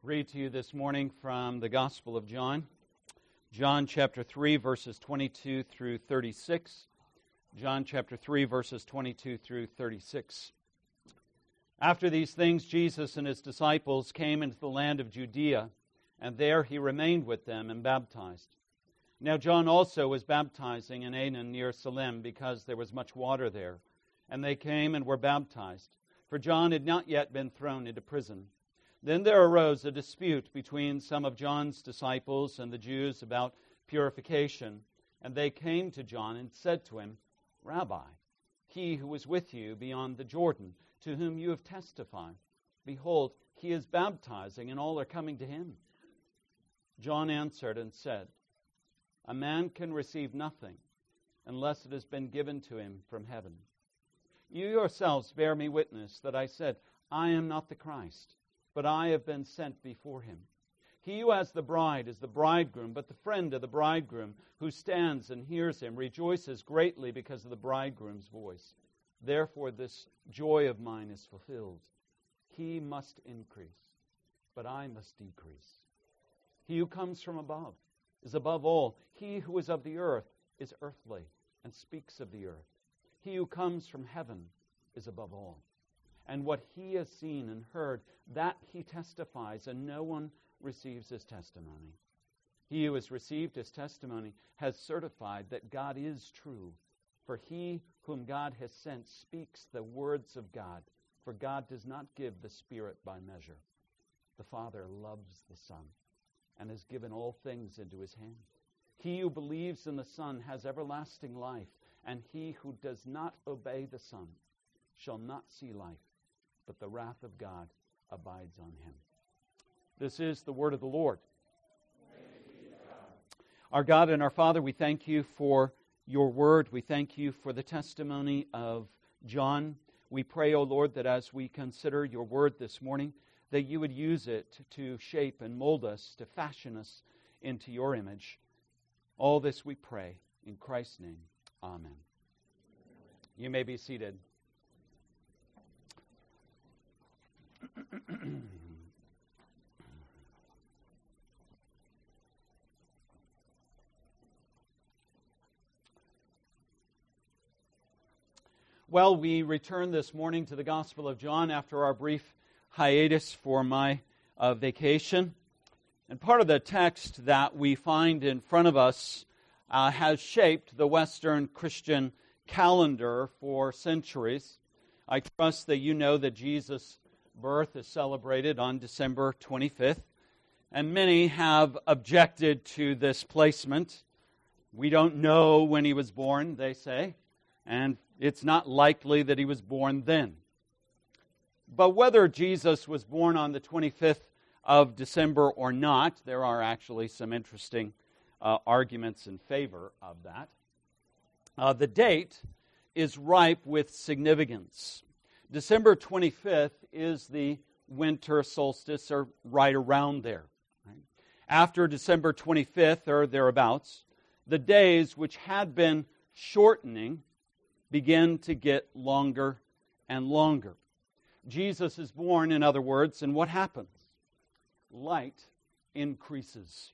Read to you this morning from the Gospel of John. John chapter 3, verses 22 through 36. John chapter 3, verses 22 through 36. After these things, Jesus and his disciples came into the land of Judea, and there he remained with them and baptized. Now John also was baptizing in Aenon near Salim, because there was much water there. And they came and were baptized, for John had not yet been thrown into prison. Then there arose a dispute between some of John's disciples and the Jews about purification. And they came to John and said to him, Rabbi, he who was with you beyond the Jordan, to whom you have testified, behold, he is baptizing, and all are coming to him. John answered and said, A man can receive nothing unless it has been given to him from heaven. You yourselves bear me witness that I said, I am not the Christ, but I have been sent before him. He who has the bride is the bridegroom, but the friend of the bridegroom, who stands and hears him, rejoices greatly because of the bridegroom's voice. Therefore this joy of mine is fulfilled. He must increase, but I must decrease. He who comes from above is above all. He who is of the earth is earthly and speaks of the earth. He who comes from heaven is above all. And what he has seen and heard, that he testifies, and no one receives his testimony. He who has received his testimony has certified that God is true. For he whom God has sent speaks the words of God, for God does not give the Spirit by measure. The Father loves the Son, and has given all things into his hand. He who believes in the Son has everlasting life, and he who does not obey the Son shall not see life, but the wrath of God abides on him. This is the word of the Lord. Our God and our Father, we thank you for your word. We thank you for the testimony of John. We pray, O Lord, that as we consider your word this morning, that you would use it to shape and mold us, to fashion us into your image. All this we pray in Christ's name. Amen. You may be seated. Well, we return this morning to the Gospel of John after our brief hiatus for my vacation. And part of the text that we find in front of us has shaped the Western Christian calendar for centuries. I trust that you know that Jesus' birth is celebrated on December 25th, and many have objected to this placement. We don't know when he was born, they say, and it's not likely that he was born then. But whether Jesus was born on the 25th of December or not, there are actually some interesting arguments in favor of that. The date is ripe with significance. December 25th is the winter solstice, or right around there. Right? After December 25th, or thereabouts, the days which had been shortening begin to get longer and longer. Jesus is born, in other words, and what happens? Light increases.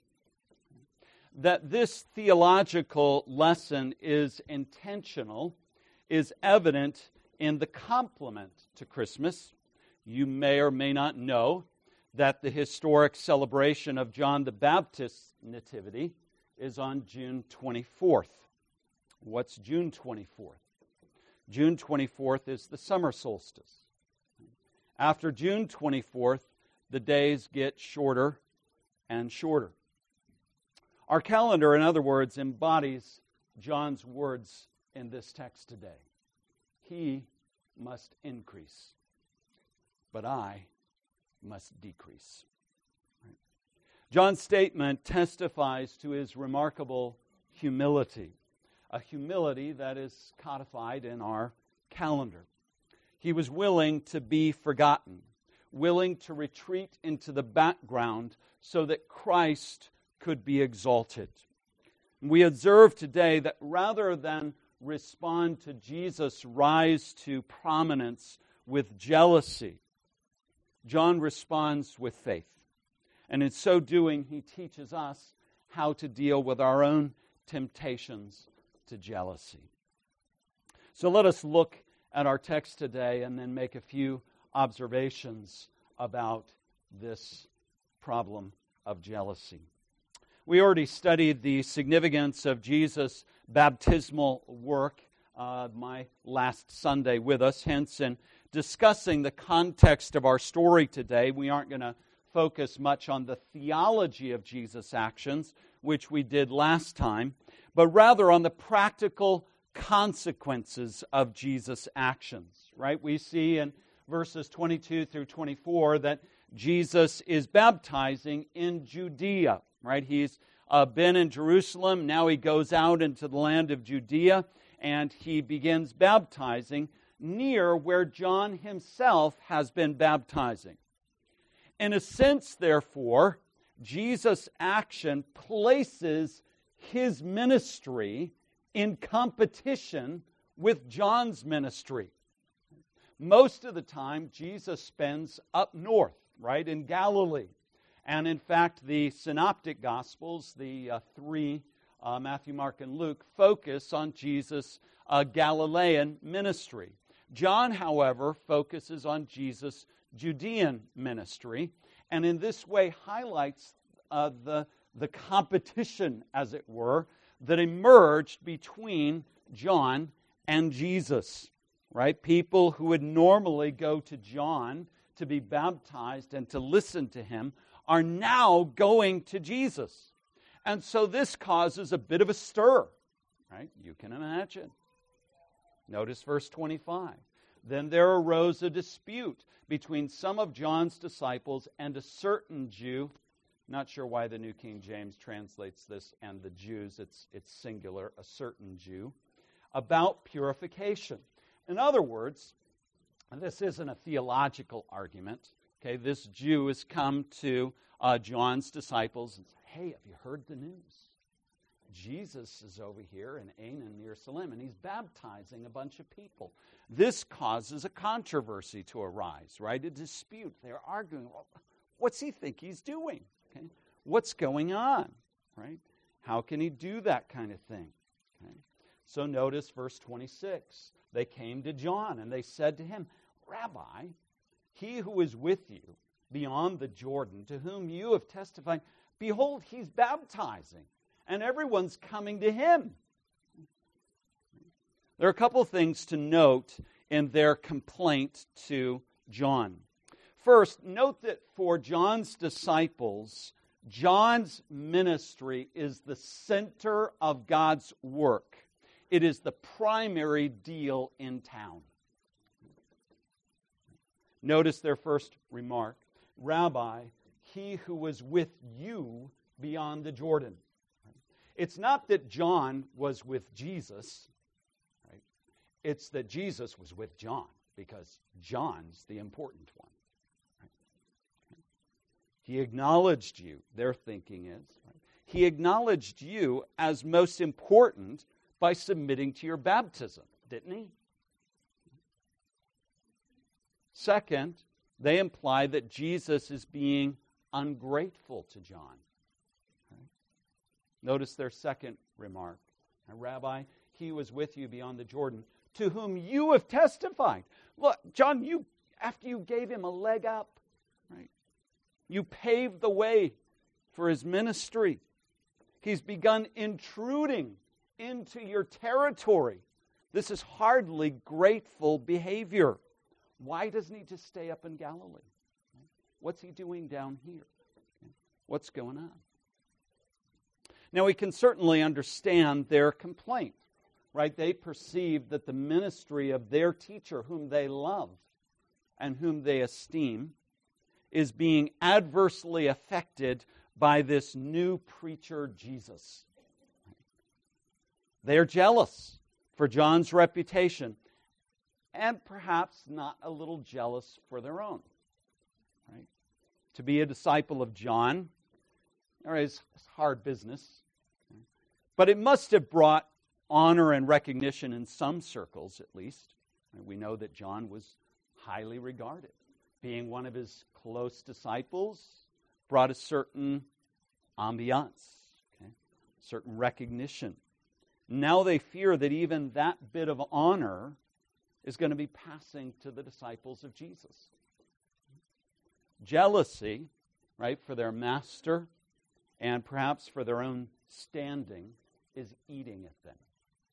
That this theological lesson is intentional is evident in the complement to Christmas. You may or may not know that the historic celebration of John the Baptist's nativity is on June 24th. What's June 24th? June 24th is the summer solstice. After June 24th, the days get shorter and shorter. Our calendar, in other words, embodies John's words in this text today. He must increase, but I must decrease. Right? John's statement testifies to his remarkable humility, a humility that is codified in our calendar. He was willing to be forgotten, willing to retreat into the background so that Christ could be exalted. We observe today that rather than respond to Jesus' rise to prominence with jealousy, John responds with faith. And in so doing, he teaches us how to deal with our own temptations to jealousy. So let us look at our text today and then make a few observations about this problem of jealousy. We already studied the significance of Jesus' baptismal work my last Sunday with us. Hence, in discussing the context of our story today, we aren't going to focus much on the theology of Jesus' actions, which we did last time, but rather on the practical consequences of Jesus' actions. Right? We see in verses 22 through 24 that Jesus is baptizing in Judea. Right? He's been in Jerusalem. Now he goes out into the land of Judea, and he begins baptizing near where John himself has been baptizing. In a sense, therefore, Jesus' action places his ministry in competition with John's ministry. Most of the time, Jesus spends up north, right, in Galilee. And in fact, the synoptic gospels, the three, Matthew, Mark, and Luke, focus on Jesus' Galilean ministry. John, however, focuses on Jesus' Judean ministry, and in this way highlights the competition, as it were, that emerged between John and Jesus. Right? People who would normally go to John to be baptized and to listen to him are now going to Jesus. And so this causes a bit of a stir. Right? You can imagine. Notice verse 25. Then there arose a dispute between some of John's disciples and a certain Jew. Not sure why the New King James translates this and the Jews. It's singular, a certain Jew, about purification. In other words, this isn't a theological argument. Okay, this Jew has come to John's disciples and said, "Hey, have you heard the news? Jesus is over here in Ain near Salim, and he's baptizing a bunch of people." This causes a controversy to arise, right? A dispute. They're arguing, well, what's he think he's doing? Okay? What's going on? Right? How can he do that kind of thing? Okay? So notice verse 26. They came to John, and they said to him, "Rabbi, he who is with you beyond the Jordan, to whom you have testified, behold, he's baptizing, and everyone's coming to him." There are a couple of things to note in their complaint to John. First, note that for John's disciples, John's ministry is the center of God's work. It is the primary deal in town. Notice their first remark, "Rabbi, he who was with you beyond the Jordan." It's not that John was with Jesus, right? It's that Jesus was with John, because John's the important one. Right? He acknowledged you, their thinking is. Right? He acknowledged you as most important by submitting to your baptism, didn't he? Second, they imply that Jesus is being ungrateful to John. Okay? Notice their second remark. "Rabbi, he was with you beyond the Jordan, to whom you have testified." Look, John, after you gave him a leg up, right? You paved the way for his ministry. He's begun intruding into your territory. This is hardly grateful behavior. Why doesn't he just stay up in Galilee? What's he doing down here? What's going on? Now, we can certainly understand their complaint, right? They perceive that the ministry of their teacher, whom they love and whom they esteem, is being adversely affected by this new preacher, Jesus. They are jealous for John's reputation, and perhaps not a little jealous for their own. Right? To be a disciple of John is hard business, but it must have brought honor and recognition in some circles, at least. We know that John was highly regarded, being one of his close disciples, brought a certain ambiance, okay? Certain recognition. Now they fear that even that bit of honor is going to be passing to the disciples of Jesus. Jealousy, right, for their master and perhaps for their own standing is eating at them.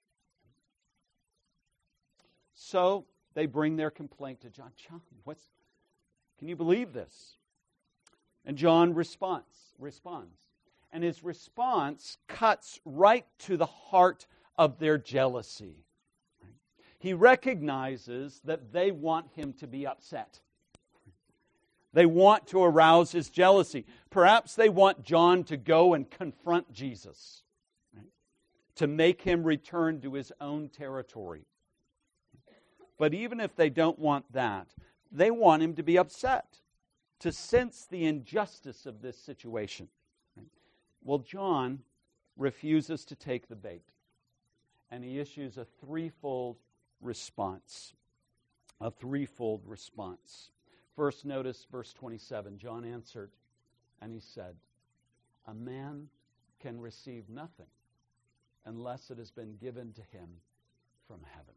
So they bring their complaint to John. John, can you believe this? And John responds. And his response cuts right to the heart of their jealousy. He recognizes that they want him to be upset. They want to arouse his jealousy. Perhaps they want John to go and confront Jesus, right? To make him return to his own territory. But even if they don't want that, they want him to be upset, to sense the injustice of this situation. Right? Well, John refuses to take the bait, and he issues a threefold response. A threefold response. First, notice verse 27. John answered, and he said, "A man can receive nothing unless it has been given to him from heaven."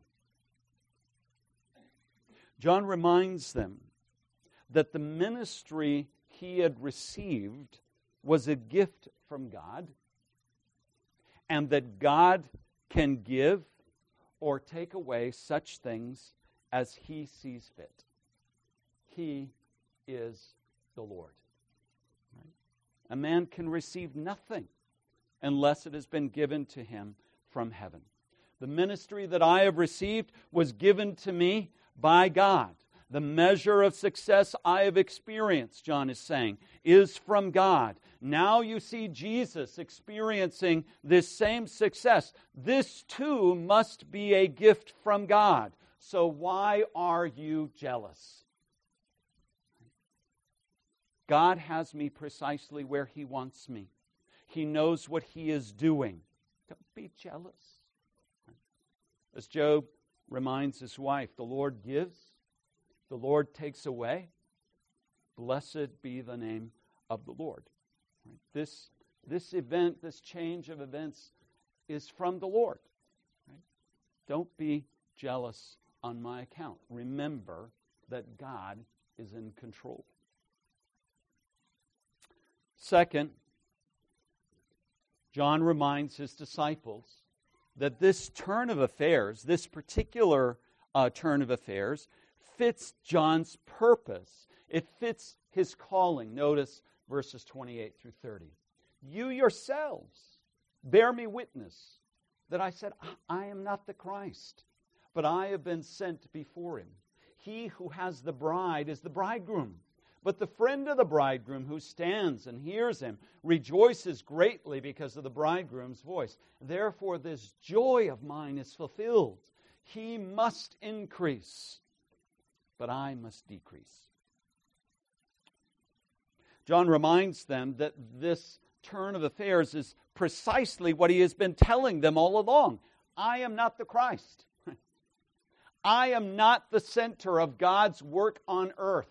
John reminds them that the ministry he had received was a gift from God, and that God can give or take away such things as he sees fit. He is the Lord. Right? A man can receive nothing unless it has been given to him from heaven. The ministry that I have received was given to me by God. The measure of success I have experienced, John is saying, is from God. Now you see Jesus experiencing this same success. This too must be a gift from God. So why are you jealous? God has me precisely where he wants me. He knows what he is doing. Don't be jealous. As Job reminds his wife, the Lord gives, the Lord takes away. Blessed be the name of the Lord. This event, this change of events is from the Lord. Right? Don't be jealous on my account. Remember that God is in control. Second, John reminds his disciples that this turn of affairs, this particular turn of affairs, fits John's purpose. It fits his calling. Notice verses 28 through 30. You yourselves bear me witness that I said, I am not the Christ, but I have been sent before him. He who has the bride is the bridegroom. But the friend of the bridegroom who stands and hears him rejoices greatly because of the bridegroom's voice. Therefore this joy of mine is fulfilled. He must increase, but I must decrease. John reminds them that this turn of affairs is precisely what he has been telling them all along. I am not the Christ. I am not the center of God's work on earth.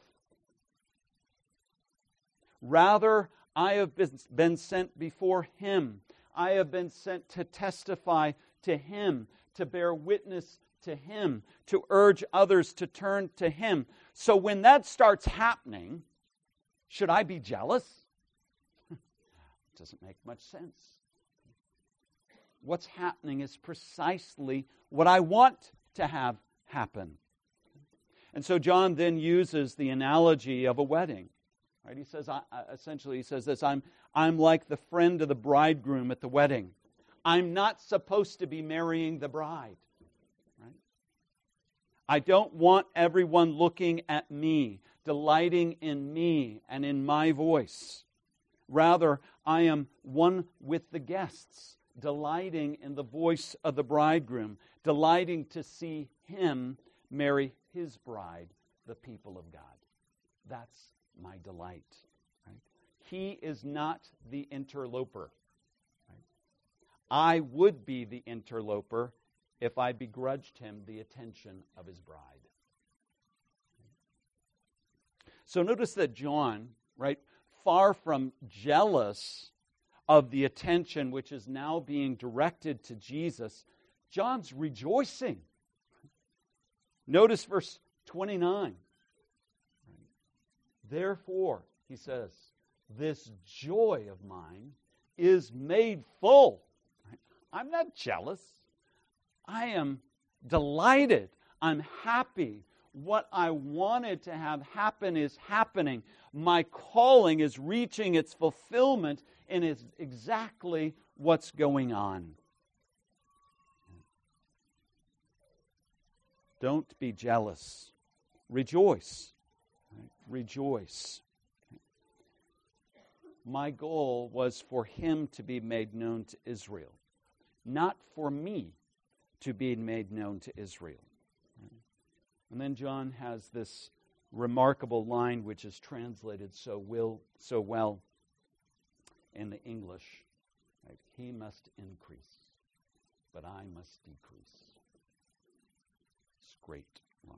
Rather, I have been sent before him. I have been sent to testify to him, to bear witness to him, to urge others to turn to him. So when that starts happening, should I be jealous? It doesn't make much sense. What's happening is precisely what I want to have happen. And so John then uses the analogy of a wedding. Right? He says, essentially, he says this, I'm like the friend of the bridegroom at the wedding. I'm not supposed to be marrying the bride. Right? I don't want everyone looking at me, delighting in me and in my voice. Rather, I am one with the guests, delighting in the voice of the bridegroom, delighting to see him marry his bride, the people of God. That's my delight. Right? He is not the interloper. Right? I would be the interloper if I begrudged him the attention of his bride. So notice that John, right, far from jealous of the attention which is now being directed to Jesus, John's rejoicing. Notice verse 29. Therefore, he says, this joy of mine is made full. I'm not jealous. I am delighted. I'm happy. What I wanted to have happen is happening. My calling is reaching its fulfillment, and it's exactly what's going on. Don't be jealous. Rejoice. Rejoice. My goal was for him to be made known to Israel, not for me to be made known to Israel. And then John has this remarkable line which is translated so well in the English. Right? He must increase, but I must decrease. It's a great line.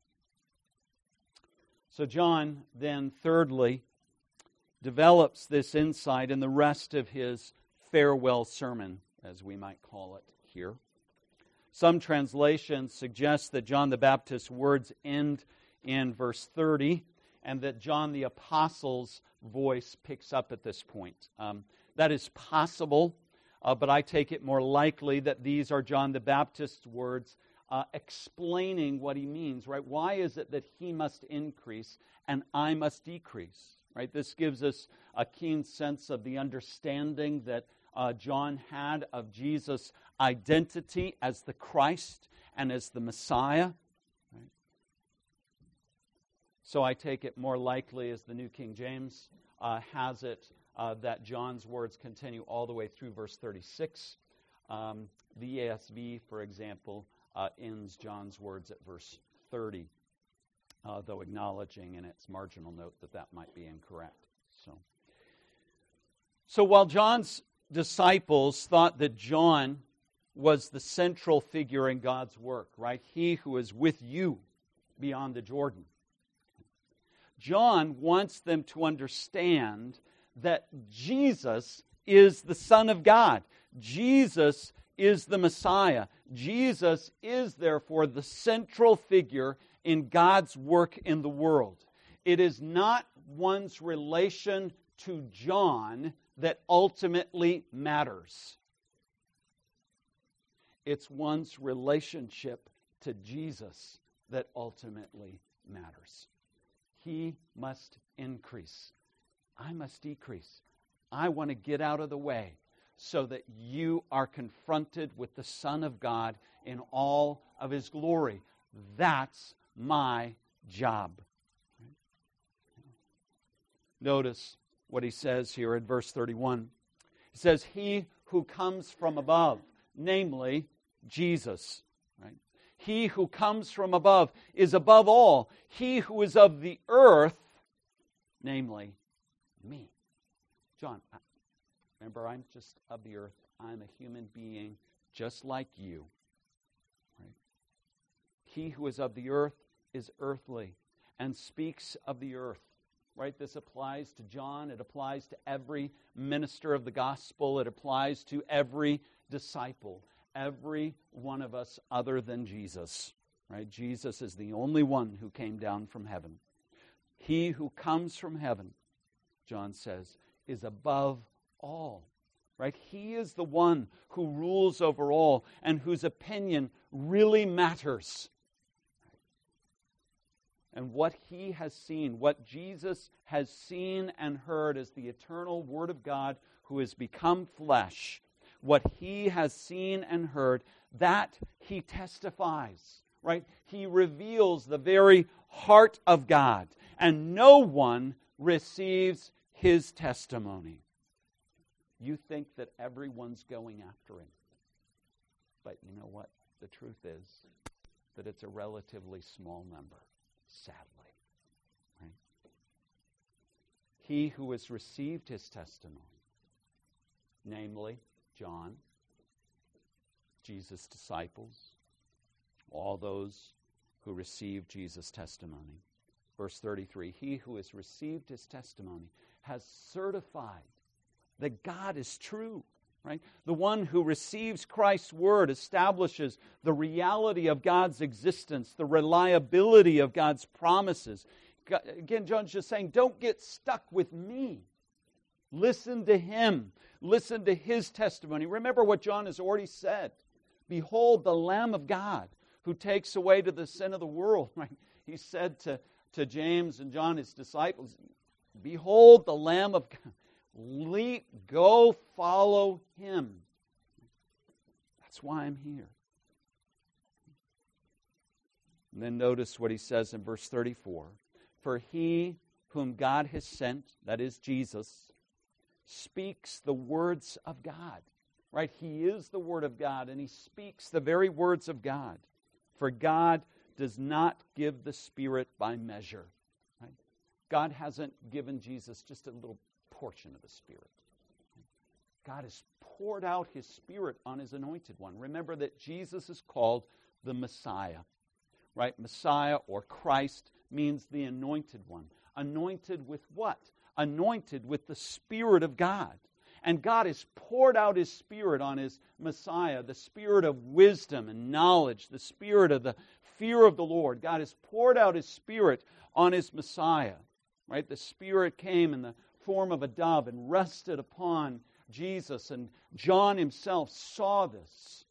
So John then, thirdly, develops this insight in the rest of his farewell sermon, as we might call it here. Some translations suggest that John the Baptist's words end in verse 30, and that John the Apostle's voice picks up at this point. That is possible, but I take it more likely that these are John the Baptist's words explaining what he means, right? Why is it that he must increase and I must decrease, right? This gives us a keen sense of the understanding that John had of Jesus' identity as the Christ and as the Messiah. Right? So I take it more likely, as the New King James has it, that John's words continue all the way through verse 36. The ESV, for example, ends John's words at verse 30, though acknowledging in its marginal note that might be incorrect. So while John's disciples thought that John was the central figure in God's work, right? He who is with you beyond the Jordan. John wants them to understand that Jesus is the Son of God. Jesus is the Messiah. Jesus is, therefore, the central figure in God's work in the world. It is not one's relation to John that ultimately matters. It's one's relationship to Jesus that ultimately matters. He must increase. I must decrease. I want to get out of the way so that you are confronted with the Son of God in all of His glory. That's my job. Notice what he says here in verse 31. He says, he who comes from above, namely Jesus. Right? He who comes from above is above all. He who is of the earth, namely me. John, remember, I'm just of the earth. I'm a human being just like you. Right? He who is of the earth is earthly and speaks of the earth. Right? This applies to John. It applies to every minister of the gospel. It applies to every disciple. Every one of us other than Jesus. Right? Jesus is the only one who came down from heaven. He who comes from heaven, John says, is above all. Right? He is the one who rules over all and whose opinion really matters. And what he has seen, what Jesus has seen and heard as the eternal Word of God who has become flesh, what he has seen and heard, that he testifies, right? He reveals the very heart of God, and no one receives his testimony. You think that everyone's going after him. But you know what? The truth is that it's a relatively small number. Sadly. Right? He who has received his testimony, namely John, Jesus' disciples, all those who received Jesus' testimony, Verse 33, he who has received his testimony has certified that God is true. Right? The one who receives Christ's word establishes the reality of God's existence, the reliability of God's promises. Again, John's just saying, don't get stuck with me. Listen to him. Listen to his testimony. Remember what John has already said. Behold, the Lamb of God who takes away the sin of the world. Right? He said to James and John, his disciples, behold, the Lamb of God. Go follow him. That's why I'm here. And then notice what he says in verse 34. For he whom God has sent, that is Jesus, speaks the words of God. Right? He is the Word of God, and he speaks the very words of God. For God does not give the Spirit by measure. Right? God hasn't given Jesus just a little portion of the Spirit. God has poured out his Spirit on his anointed one. Remember that Jesus is called the Messiah. Right? Messiah or Christ means the anointed one. Anointed with what? Anointed with the Spirit of God. And God has poured out his Spirit on his Messiah, the Spirit of wisdom and knowledge, the Spirit of the fear of the Lord. God has poured out his Spirit on his Messiah. Right? The Spirit came in the form of a dove and rested upon Jesus, and John himself saw this.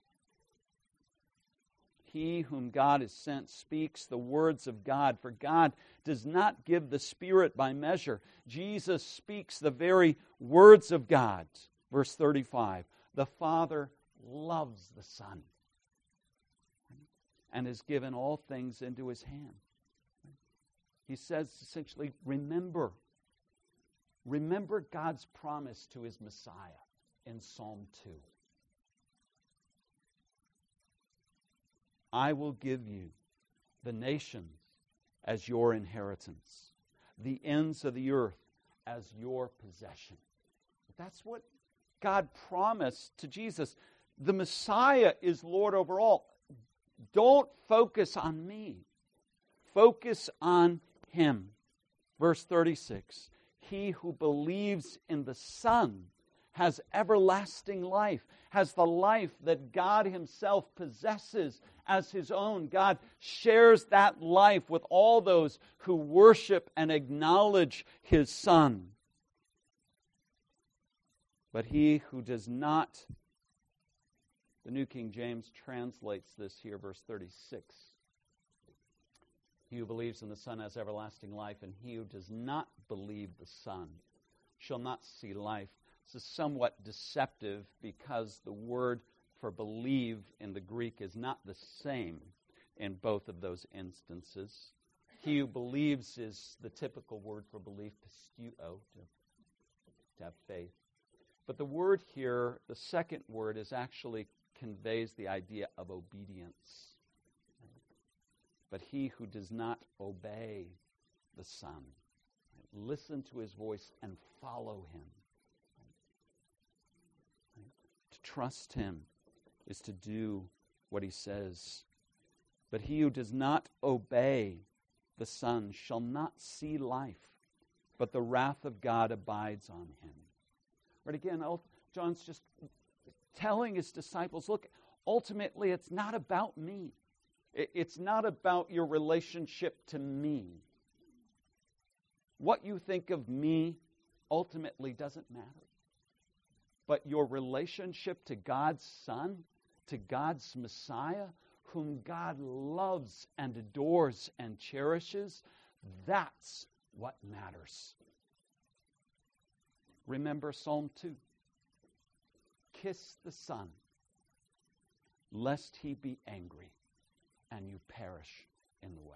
He whom God has sent speaks the words of God, for God does not give the Spirit by measure. Jesus speaks the very words of God. Verse 35, the Father loves the Son and has given all things into his hand. He says essentially, remember God's promise to his Messiah in Psalm 2. I will give you the nations as your inheritance, the ends of the earth as your possession. That's what God promised to Jesus. The Messiah is Lord over all. Don't focus on me. Focus on him. Verse 36, he who believes in the Son has everlasting life, has the life that God himself possesses as his own. God shares that life with all those who worship and acknowledge his Son. But he who does not, the New King James translates this here, verse 36. He who believes in the Son has everlasting life, and he who does not believe the Son shall not see life. This is somewhat deceptive because the word for believe in the Greek is not the same in both of those instances. He who believes is the typical word for belief, pisteuo, to have faith. But the word here, the second word, actually conveys the idea of obedience. But he who does not obey the Son, listen to his voice and follow him. To trust him is to do what he says. But he who does not obey the Son shall not see life, but the wrath of God abides on him. Right, again, John's just telling his disciples, look, ultimately it's not about me. It's not about your relationship to me. What you think of me ultimately doesn't matter. But your relationship to God's Son, to God's Messiah, whom God loves and adores and cherishes, that's what matters. Remember Psalm 2. Kiss the Son, lest he be angry and you perish in the way.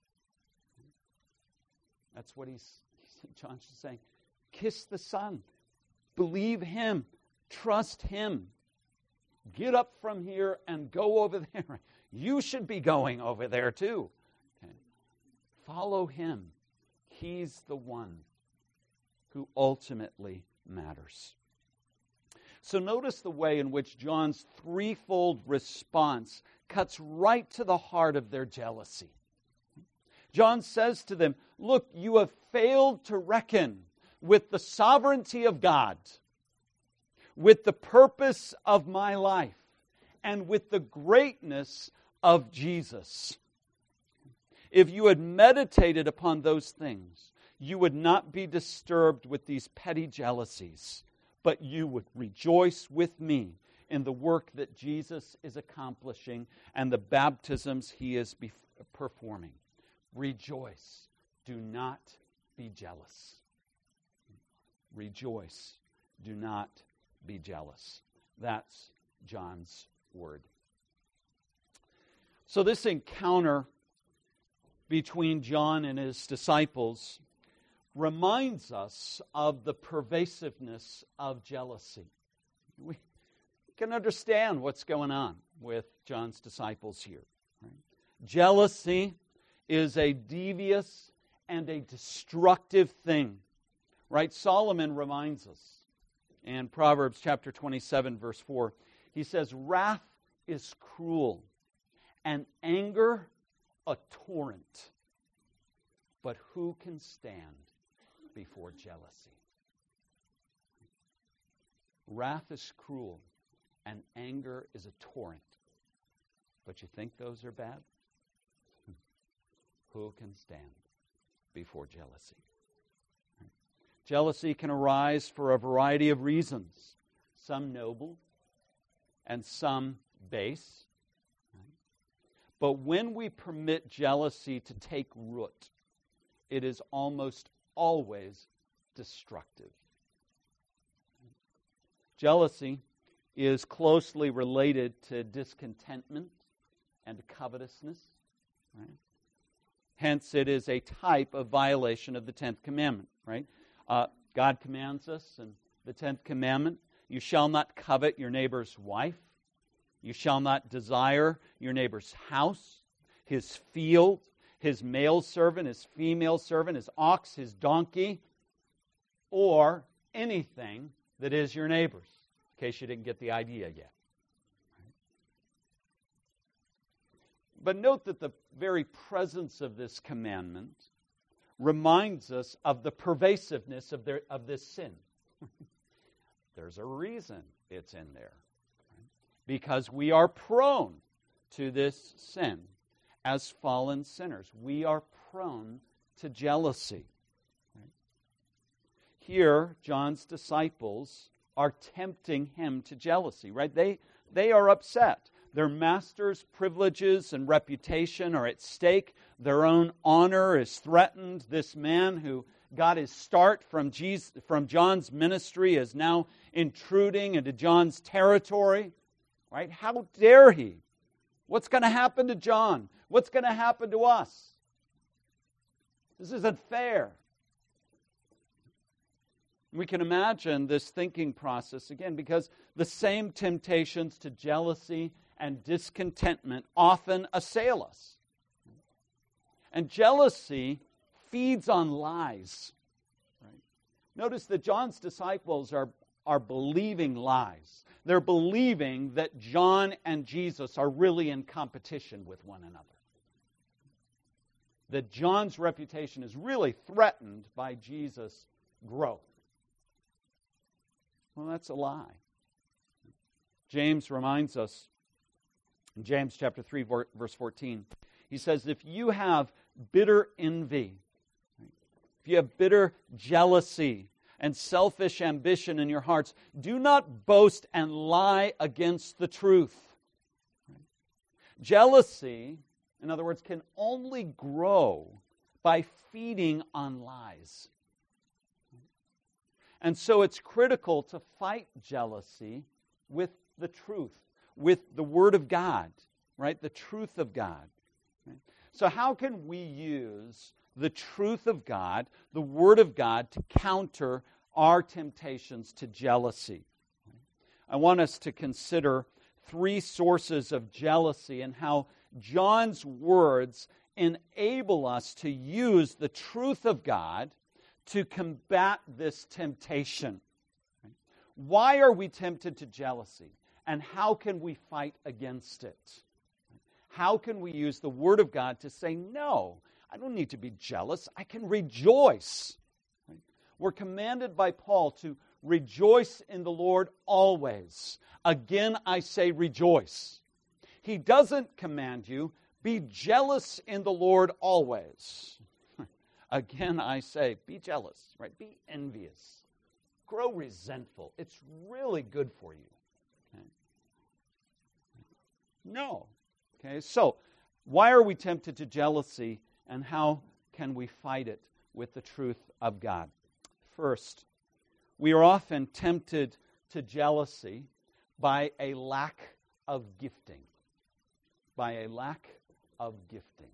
That's what John's just saying. Kiss the Son. Believe him. Trust him. Get up from here and go over there. You should be going over there too. Okay. Follow him. He's the one who ultimately matters. So notice the way in which John's threefold response cuts right to the heart of their jealousy. John says to them, look, you have failed to reckon with the sovereignty of God, with the purpose of my life, and with the greatness of Jesus. If you had meditated upon those things, you would not be disturbed with these petty jealousies, but you would rejoice with me in the work that Jesus is accomplishing and the baptisms he is performing. Rejoice. Do not be jealous. Rejoice. Do not be jealous. That's John's word. So this encounter between John and his disciples reminds us of the pervasiveness of jealousy. We can understand what's going on with John's disciples here. Right? Jealousy is a devious and a destructive thing. Right? Solomon reminds us in Proverbs chapter 27, verse 4. He says, wrath is cruel and anger a torrent. But who can stand before jealousy? Wrath is cruel and anger is a torrent. But you think those are bad? Who can stand before jealousy? Jealousy can arise for a variety of reasons, some noble and some base. But when we permit jealousy to take root, it is almost always destructive. Jealousy is closely related to discontentment and covetousness. Right? Hence, it is a type of violation of the 10th commandment. Right? God commands us in the 10th commandment, you shall not covet your neighbor's wife. You shall not desire your neighbor's house, his field, his male servant, his female servant, his ox, his donkey, or anything that is your neighbor's, in case you didn't get the idea yet. But note that the very presence of this commandment reminds us of the pervasiveness of this sin. There's a reason it's in there. Because we are prone to this sin as fallen sinners. We are prone to jealousy. Here, John's disciples are tempting him to jealousy, right? They are upset. Their master's privileges and reputation are at stake. Their own honor is threatened. This man who got his start from John's ministry is now intruding into John's territory. Right? How dare he? What's going to happen to John? What's going to happen to us? This isn't fair. We can imagine this thinking process again because the same temptations to jealousy and discontentment often assail us. And jealousy feeds on lies. Right? Notice that John's disciples are believing lies. They're believing that John and Jesus are really in competition with one another. That John's reputation is really threatened by Jesus' growth. Well, that's a lie. James reminds us, in James chapter 3, verse 14, he says, if you have bitter envy, if you have bitter jealousy, and selfish ambition in your hearts, do not boast and lie against the truth. Jealousy, in other words, can only grow by feeding on lies. And so it's critical to fight jealousy with the truth, with the Word of God, right? The truth of God. Right? So how can we use the truth of God, the Word of God, to counter our temptations to jealousy? I want us to consider three sources of jealousy and how John's words enable us to use the truth of God to combat this temptation. Why are we tempted to jealousy? And how can we fight against it? How can we use the Word of God to say, no, I don't need to be jealous. I can rejoice. Right? We're commanded by Paul to rejoice in the Lord always. Again, I say rejoice. He doesn't command you, be jealous in the Lord always. Again, I say, be jealous, right? Be envious. Grow resentful. It's really good for you. Okay? No. Okay, so why are we tempted to jealousy, and how can we fight it with the truth of God? First, we are often tempted to jealousy by a lack of gifting. By a lack of gifting.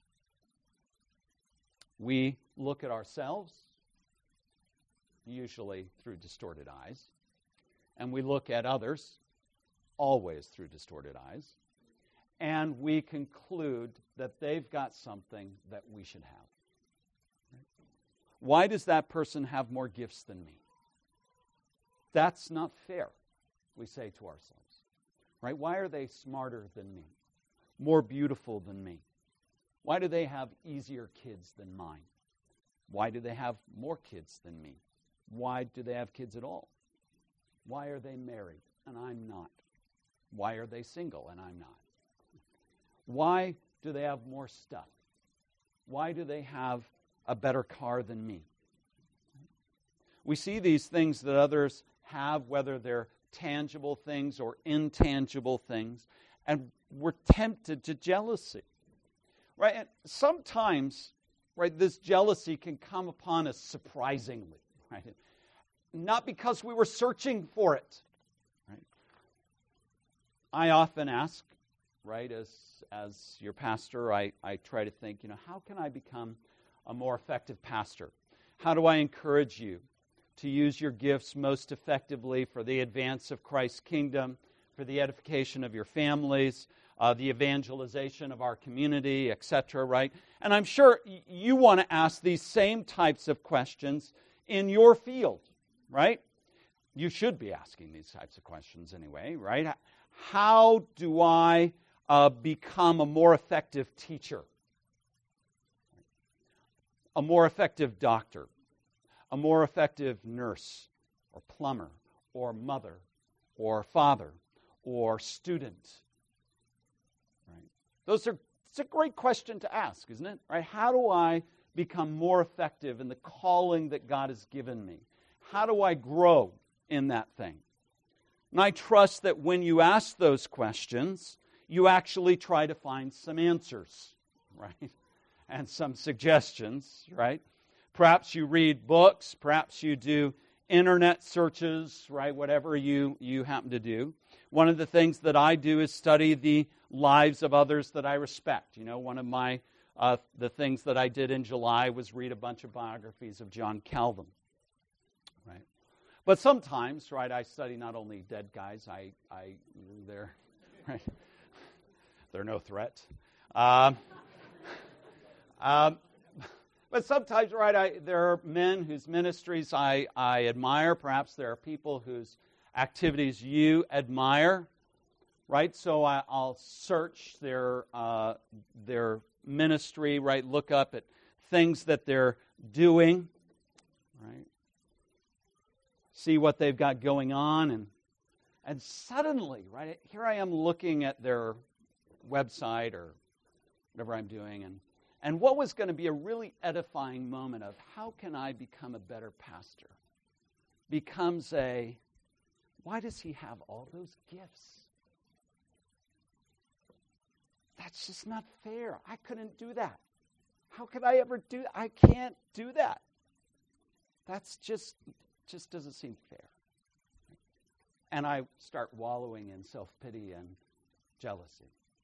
We look at ourselves, usually through distorted eyes, and we look at others, always through distorted eyes, and we conclude that they've got something that we should have. Right? Why does that person have more gifts than me? That's not fair, we say to ourselves. Right? Why are they smarter than me? More beautiful than me? Why do they have easier kids than mine? Why do they have more kids than me? Why do they have kids at all? Why are they married and I'm not? Why are they single and I'm not? Why do they have more stuff? Why do they have a better car than me? We see these things that others have, whether they're tangible things or intangible things, and we're tempted to jealousy. Right? And sometimes, right, this jealousy can come upon us surprisingly, right? Not because we were searching for it. Right? I often ask, right, as your pastor, I try to think, how can I become a more effective pastor? How do I encourage you to use your gifts most effectively for the advance of Christ's kingdom, for the edification of your families, the evangelization of our community, etc., right? And I'm sure you want to ask these same types of questions in your field, right? You should be asking these types of questions anyway, right? How do I become a more effective teacher? A more effective doctor? A more effective nurse or plumber or mother or father or student? Right? It's a great question to ask, isn't it? Right? How do I become more effective in the calling that God has given me? How do I grow in that thing? And I trust that when you ask those questions, you actually try to find some answers, right? And some suggestions, right? Perhaps you read books, perhaps you do internet searches, right? Whatever you happen to do. One of the things that I do is study the lives of others that I respect. One of my the things that I did in July was read a bunch of biographies of John Calvin, right? But sometimes, right, I study not only dead guys. They're right, they're no threat. But sometimes, right, there are men whose ministries I admire. Perhaps there are people whose activities you admire, right? So I'll search their ministry, right? Look up at things that they're doing, right? See what they've got going on, and suddenly, right, here I am looking at their website or whatever I'm doing, and what was going to be a really edifying moment of how can I become a better pastor becomes why does he have all those gifts? That's just not fair. I couldn't do that. How could I ever do that? I can't do that. That's just doesn't seem fair. And I start wallowing in self-pity and jealousy.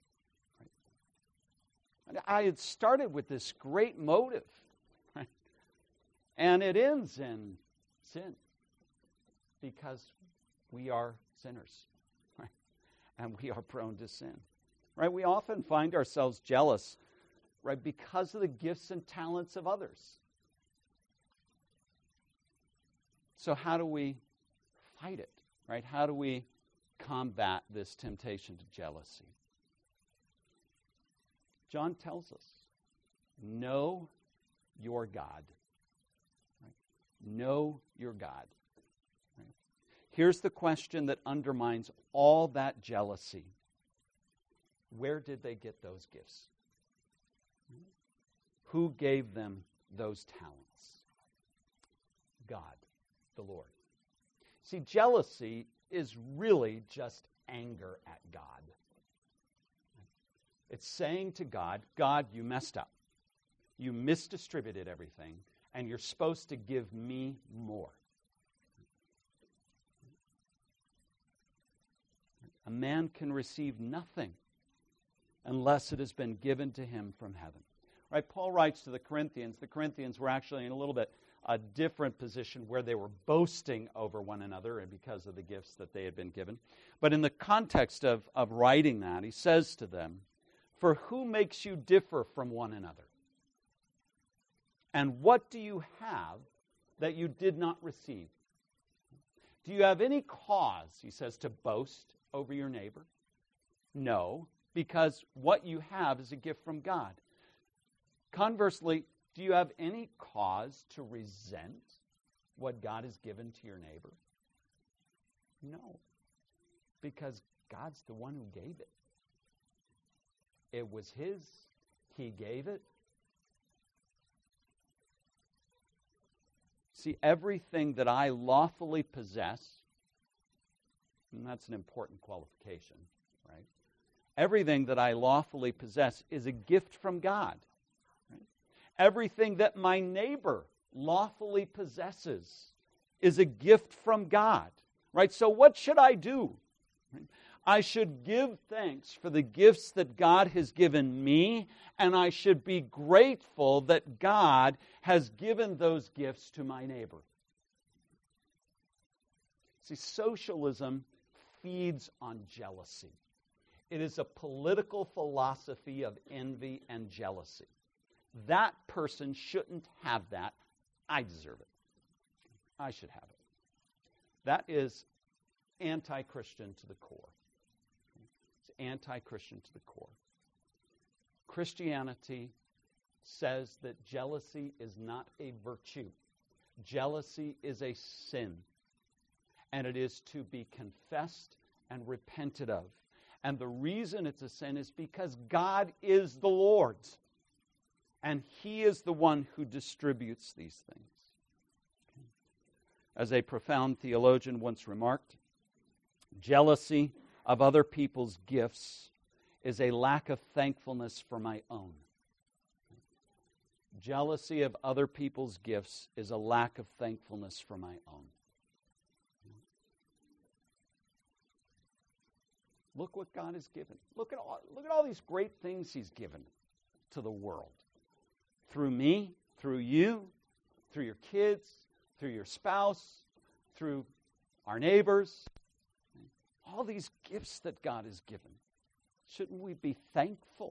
I had started with this great motive, right? And it ends in sin because we are sinners, right? And we are prone to sin, right? We often find ourselves jealous, right, because of the gifts and talents of others. So how do we fight it, right? How do we combat this temptation to jealousy? John tells us. know your God. Right? Know your God. Right? Here's the question that undermines all that jealousy. Where did they get those gifts? Who gave them those talents? God, the Lord. See, jealousy is really just anger at God. It's saying to God, God, you messed up. You misdistributed everything, and you're supposed to give me more. A man can receive nothing unless it has been given to him from heaven. Right? Paul writes to the Corinthians. The Corinthians were actually in a little bit a different position where they were boasting over one another and because of the gifts that they had been given. But in the context of writing that, he says to them, "For who makes you differ from one another? And what do you have that you did not receive? Do you have any cause," he says, "to boast over your neighbor? No, because what you have is a gift from God. Conversely, do you have any cause to resent what God has given to your neighbor? No, because God's the one who gave it. It was His. He gave it. See, everything that I lawfully possess, and that's an important qualification, right? Everything that I lawfully possess is a gift from God. Right? Everything that my neighbor lawfully possesses is a gift from God. Right? So what should I do? Right? I should give thanks for the gifts that God has given me, and I should be grateful that God has given those gifts to my neighbor. See, socialism feeds on jealousy. It is a political philosophy of envy and jealousy. That person shouldn't have that. I deserve it. I should have it. That is anti-Christian to the core. It's anti-Christian to the core. Christianity says that jealousy is not a virtue. Jealousy is a sin. And it is to be confessed and repented of. And the reason it's a sin is because God is the Lord. And He is the one who distributes these things. As a profound theologian once remarked, jealousy of other people's gifts is a lack of thankfulness for my own. Jealousy of other people's gifts is a lack of thankfulness for my own. Look what God has given. Look at all these great things He's given to the world. Through me, through you, through your kids, through your spouse, through our neighbors. All these gifts that God has given. Shouldn't we be thankful?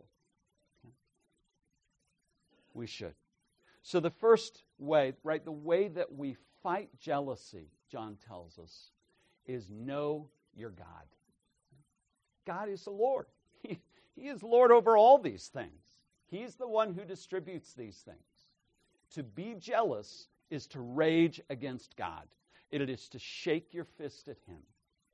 We should. So the first way, right, the way that we fight jealousy, John tells us, is know your God. God is the Lord. He is Lord over all these things. He's the one who distributes these things. To be jealous is to rage against God. It is to shake your fist at Him.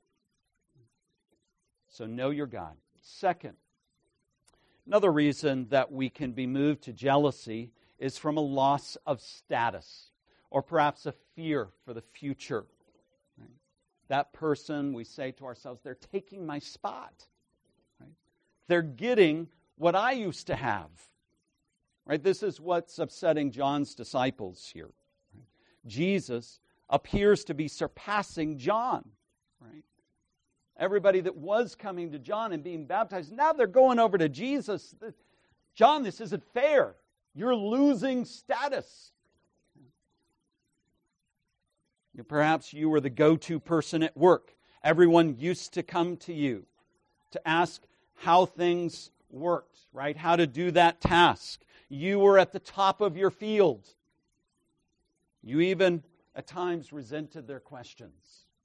So know your God. Second, another reason that we can be moved to jealousy is from a loss of status, or perhaps a fear for the future. Right? That person, we say to ourselves, they're taking my spot. Right? They're getting what I used to have. Right? This is what's upsetting John's disciples here. Right? Jesus appears to be surpassing John. Right? Everybody that was coming to John and being baptized, now they're going over to Jesus. John, this isn't fair. You're losing status. Perhaps you were the go-to person at work. Everyone used to come to you to ask how things worked, right? How to do that task. You were at the top of your field. You even, at times, resented their questions.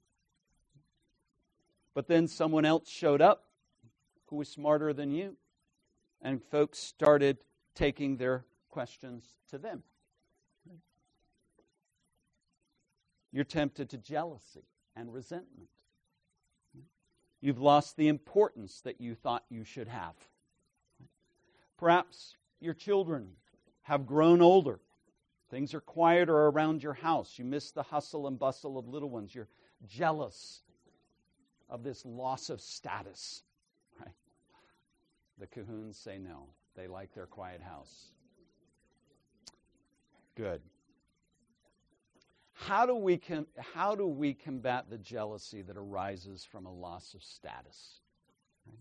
But then someone else showed up who was smarter than you, and folks started taking their questions to them. You're tempted to jealousy and resentment. You've lost the importance that you thought you should have. Perhaps your children have grown older. Things are quieter around your house. You miss the hustle and bustle of little ones. You're jealous of this loss of status. Right? The Cahoons say no. They like their quiet house. Good. How do we combat the jealousy that arises from a loss of status? Right?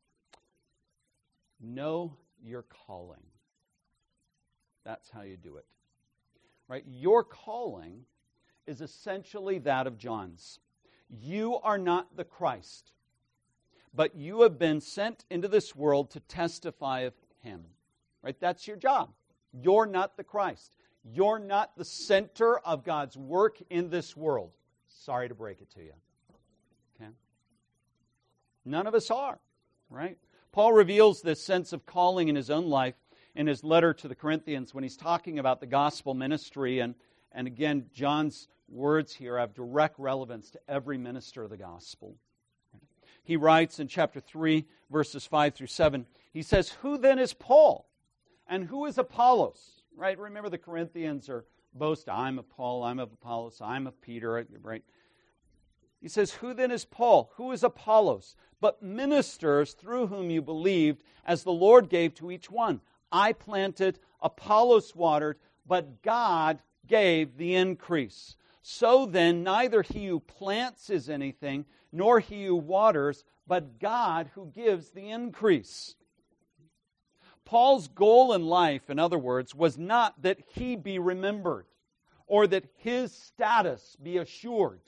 Know your calling. That's how you do it. Right? Your calling is essentially that of John's. You are not the Christ, but you have been sent into this world to testify of Him. Right? That's your job. You're not the Christ. You're not the center of God's work in this world. Sorry to break it to you. Okay? None of us are, right? Paul reveals this sense of calling in his own life in his letter to the Corinthians when he's talking about the gospel ministry. And again, John's words here have direct relevance to every minister of the gospel. He writes in chapter 3, verses 5 through 7, he says, "Who then is Paul? And who is Apollos?" Right? Remember the Corinthians are boast, I'm of Paul, I'm of Apollos, I'm of Peter, right? He says, "Who then is Paul? Who is Apollos? But ministers through whom you believed, as the Lord gave to each one. I planted, Apollos watered, but God gave the increase. So then, neither he who plants is anything, nor he who waters, but God who gives the increase." Paul's goal in life, in other words, was not that he be remembered or that his status be assured.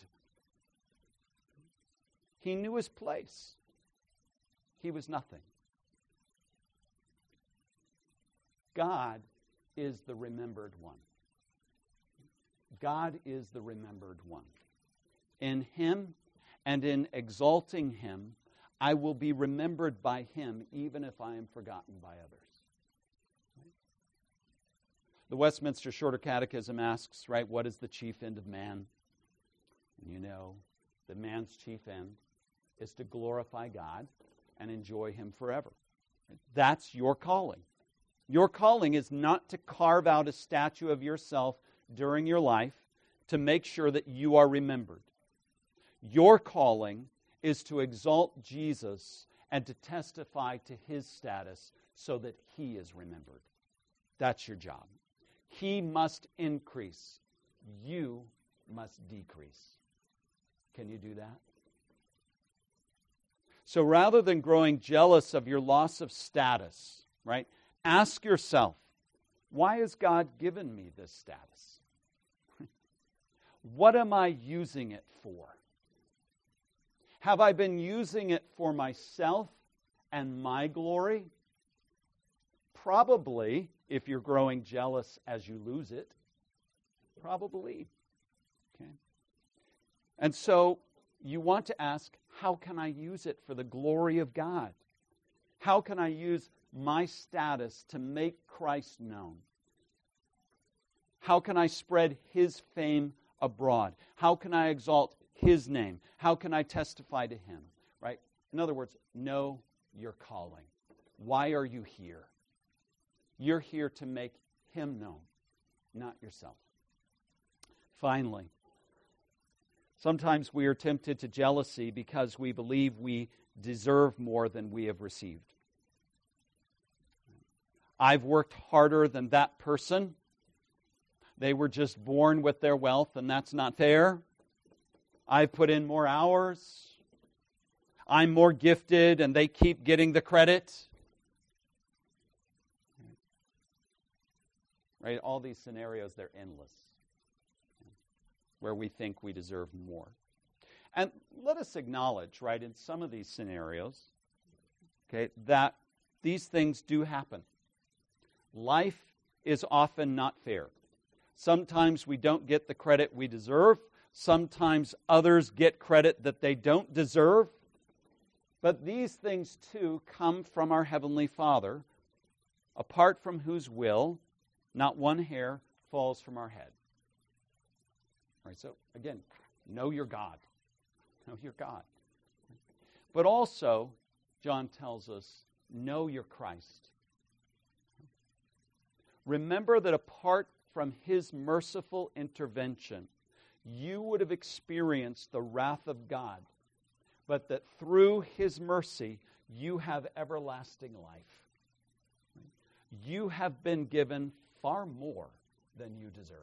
He knew his place. He was nothing. God is the remembered one. God is the remembered one. In Him and in exalting Him, I will be remembered by Him even if I am forgotten by others. The Westminster Shorter Catechism asks, right, what is the chief end of man? And you know that man's chief end is to glorify God and enjoy Him forever. That's your calling. Your calling is not to carve out a statue of yourself during your life to make sure that you are remembered. Your calling is to exalt Jesus and to testify to His status so that He is remembered. That's your job. He must increase. You must decrease. Can you do that? So rather than growing jealous of your loss of status, right, ask yourself, why has God given me this status? What am I using it for? Have I been using it for myself and my glory? Probably, if you're growing jealous as you lose it. Probably. Okay. And so you want to ask, how can I use it for the glory of God? How can I use my status to make Christ known? How can I spread His fame abroad? How can I exalt His name? How can I testify to Him? Right? In other words, know your calling. Why are you here? You're here to make Him known, not yourself. Finally, sometimes we are tempted to jealousy because we believe we deserve more than we have received. I've worked harder than that person. They were just born with their wealth, and that's not fair. I've put in more hours. I'm more gifted, and they keep getting the credit. Right? All these scenarios, they're endless, where we think we deserve more. And let us acknowledge, right, in some of these scenarios, okay, that these things do happen. Life is often not fair. Sometimes we don't get the credit we deserve. Sometimes others get credit that they don't deserve. But these things, too, come from our Heavenly Father, apart from whose will Not one hair falls from our head. All right, so again, know your God. Know your God. But also, John tells us, know your Christ. Remember that apart from His merciful intervention, you would have experienced the wrath of God, but that through His mercy, you have everlasting life. You have been given far more than you deserve.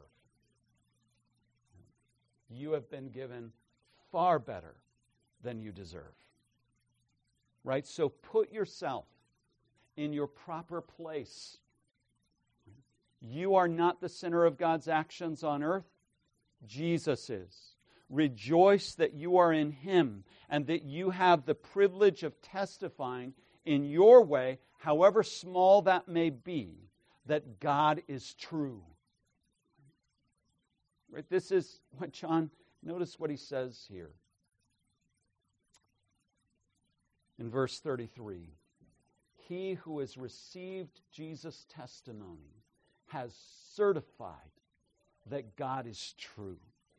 You have been given far better than you deserve. Right? So put yourself in your proper place. You are not the center of God's actions on earth. Jesus is. Rejoice that you are in Him and that you have the privilege of testifying in your way, however small that may be, that God is true. Right? This is what John, notice what he says here. In verse 33, he who has received Jesus' testimony has certified that God is true.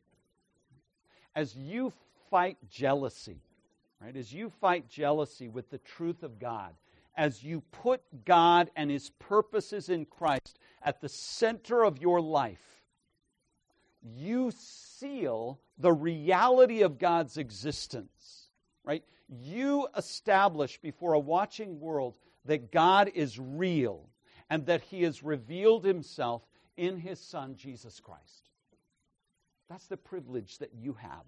As you fight jealousy, right? As you fight jealousy with the truth of God, as you put God and His purposes in Christ at the center of your life, you seal the reality of God's existence, right? You establish before a watching world that God is real and that He has revealed Himself in His Son, Jesus Christ. That's the privilege that you have.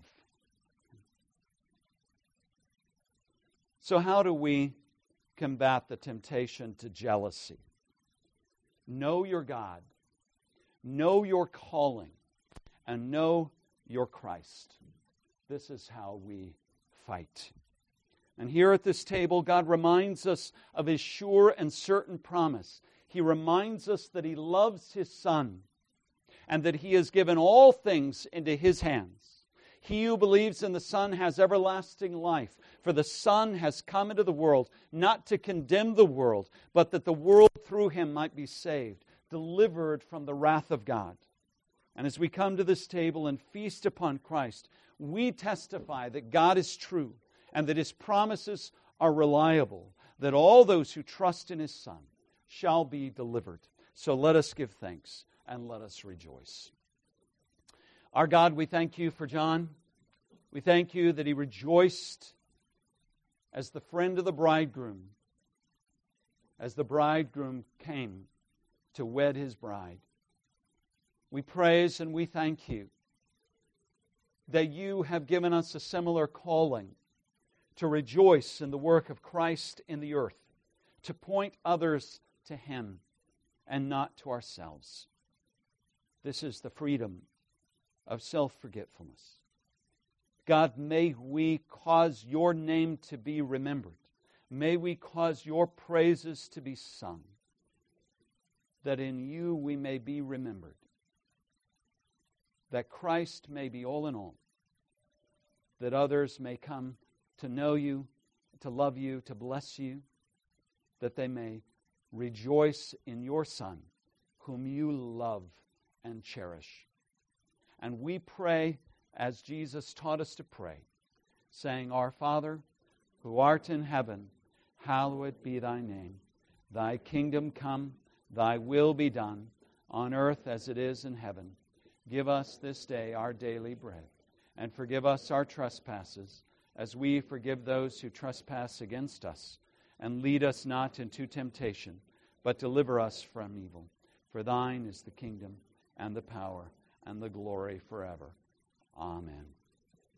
So how do we combat the temptation to jealousy? Know your God, know your calling, and know your Christ. This is how we fight. And here at this table, God reminds us of His sure and certain promise. He reminds us that He loves His Son and that He has given all things into His hands. He who believes in the Son has everlasting life, for the Son has come into the world not to condemn the world, but that the world through Him might be saved, delivered from the wrath of God. And as we come to this table and feast upon Christ, we testify that God is true and that His promises are reliable, that all those who trust in His Son shall be delivered. So let us give thanks and let us rejoice. Our God, we thank You for John. We thank You that he rejoiced as the friend of the bridegroom, as the bridegroom came to wed his bride. We praise and we thank You that You have given us a similar calling to rejoice in the work of Christ in the earth, to point others to Him and not to ourselves. This is the freedom of self-forgetfulness. God, may we cause Your name to be remembered. May we cause Your praises to be sung, that in You we may be remembered, that Christ may be all in all, that others may come to know You, to love You, to bless You, that they may rejoice in Your Son, whom You love and cherish. And we pray as Jesus taught us to pray, saying, Our Father, who art in heaven, hallowed be Thy name. Thy kingdom come, Thy will be done, on earth as it is in heaven. Give us this day our daily bread, and forgive us our trespasses, as we forgive those who trespass against us. And lead us not into temptation, but deliver us from evil. For Thine is the kingdom, and the power, and the glory forever. Amen.